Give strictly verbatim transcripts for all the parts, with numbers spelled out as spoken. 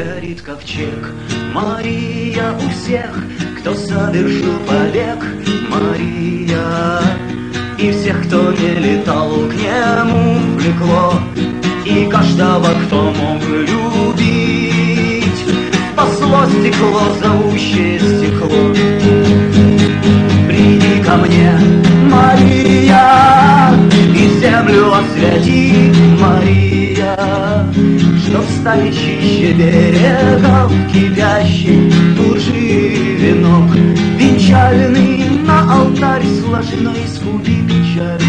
горит ковчег. Мария у всех, кто совершил побег. Мария, и всех, кто не летал, к нему влекло. И каждого, кто мог любить, спасло стекло, зовущее стекло. Приди ко мне, Мария, и землю освяти, Мария, чтоб стать чище берегов кипящий лжи венок венчальный на алтарь сложной искупи печаль.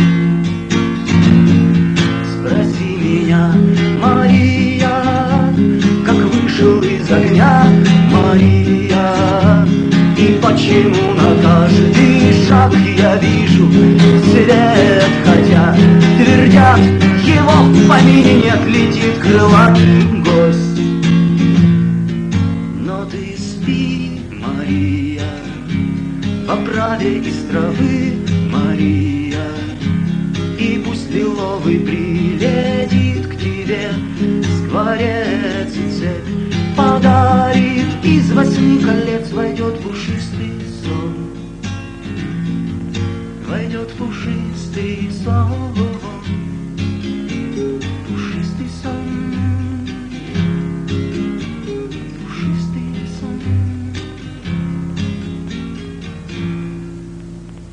Спроси меня, Мария, как вышел из огня, Мария, и почему на каждый шаг я вижу свет, хотя твердят, его в помине нет, летит крылатый гость. Но ты спи, Мария, в оправе из травы, Мария, и пусть лиловый прилетит к тебе скворец и цепь подарит, из восьми колец войдет пушистый сон, войдет пушистый сон.